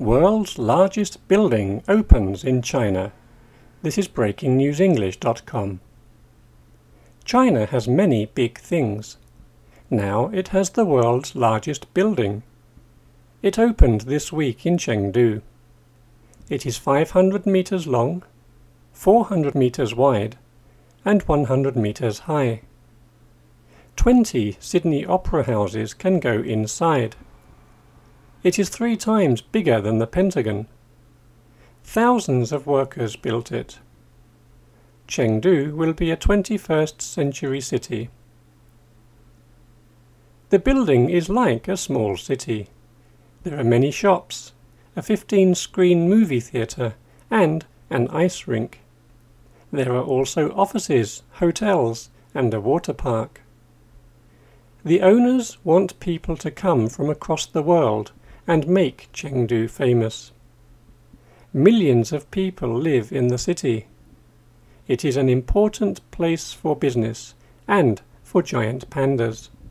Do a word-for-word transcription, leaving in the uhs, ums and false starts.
World's largest building opens in China. This is breaking news english dot com. China has many big things. Now it has the world's largest building. It opened this week in Chengdu. It is five hundred meters long, four hundred meters wide, and one hundred meters high. Twenty Sydney opera houses can go inside. It is three times bigger than the Pentagon. Thousands of workers built it. Chengdu will be a twenty-first century city. The building is like a small city. There are many shops, a fifteen-screen movie theatre, and an ice rink. There are also offices, hotels, and a water park. The owners want people to come from across the world and make Chengdu famous. Millions of people live in the city. It is an important place for business and for giant pandas.